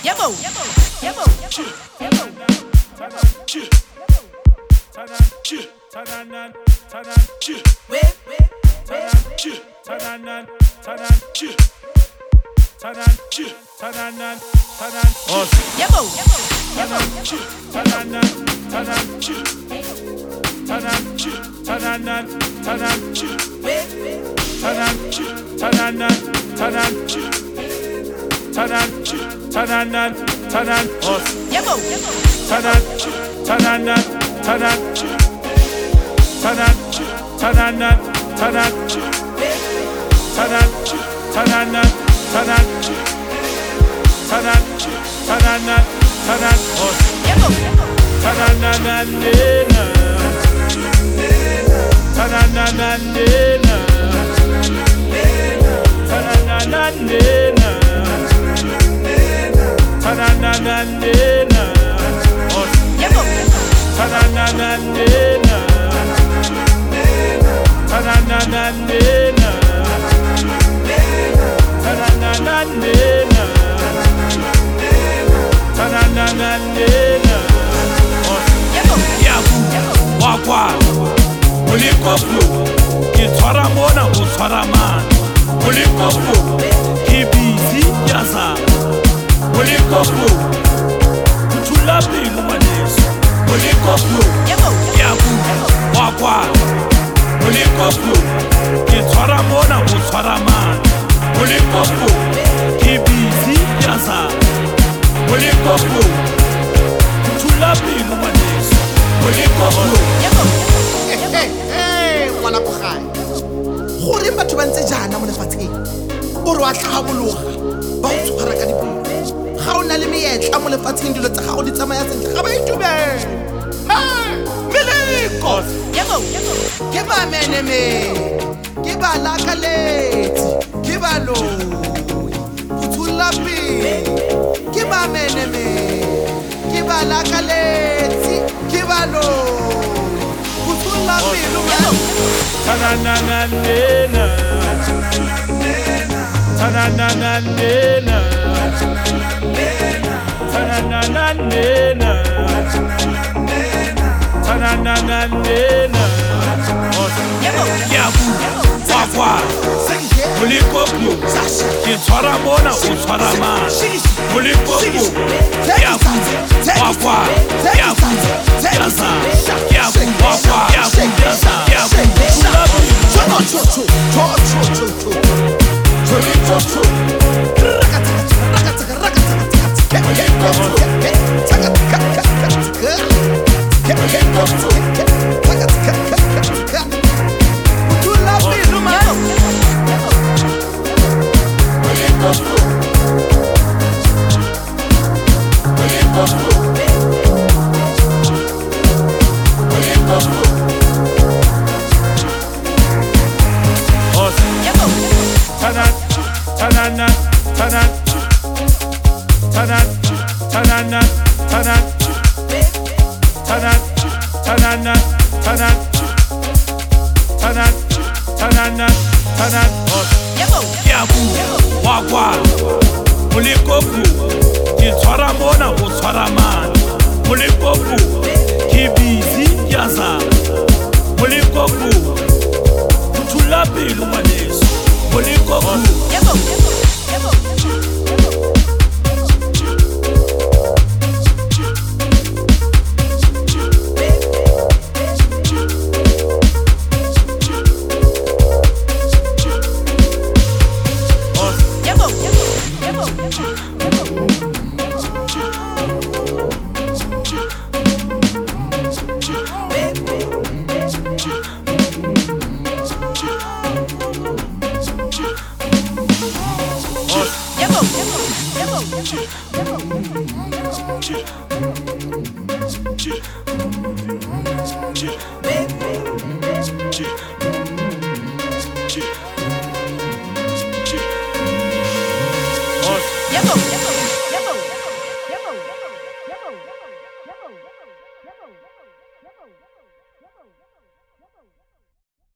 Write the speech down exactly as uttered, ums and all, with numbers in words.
Yebo, yebo, yebo, yebo, Tanan, tanan, tanan, os. yebo, Tanan, tanan, tanan, tanan, tanan, tanan, tanan, tanan, tanan, tanan, tanan, tanan, os. yebo, Tanan, nena, tanan, nena, tanan, nena. Tananana, os. yebo, Tananana, tananana, tananana, tananana, os. yebo, Yabu, wakwa, ulikoflu, kitwara mona utwara man, ulikoflu, kibisi yaza. Ulikoflu, kuchula bilu manesu. Ulikoflu, yebo, yabu, wakwa. Ulikoflu, kitwara mona utwara man. Ulikoflu, kibisi yaza. Ulikoflu, kuchula bilu manesu. Ulikoflu, yebo, Hey, hey, ngwana ko gae. Gore batho ba ntse jana mo lefatsheng. O re wa tlhabologa. Ba o tshwara ka dipelo. Ga o na le meetla mo lefatsheng dilo tsa gago di tsamaya sentle. Ga ba itumele. Hey, Meleko. yebo, yebo, Ke ba meneme. Ke ba lakaletse. Ke ba loi. Putsula pele. Ke ba meneme. Ke ba lakaletse. Ke ba loi. Putsula pele man. tananana, tananana, tananana, tananana, os. yebo, Yabu, wakwa. Ulikoflu, kitwara mona utwara man. Ulikoflu, yabu, wakwa, yabu, yaza, yabu, wakwa, yabu, yaza, yabu, ulabi. Os. yebo, Tanan, tanana, tanan, tanan, tanana, tanan, tanan, tanana, tanan, tanan, tanana, tanan, os. yebo, Yabu, wakwa, ulikoflu, kitwara mona utwara man. Ulikoflu, kibisi yaza. Ulikoflu, kuchula bilu manesu. Ulikoflu, yebo, yebo, yebo, os. yebo, yebo, yebo, yebo, yebo, yebo, Os. yebo,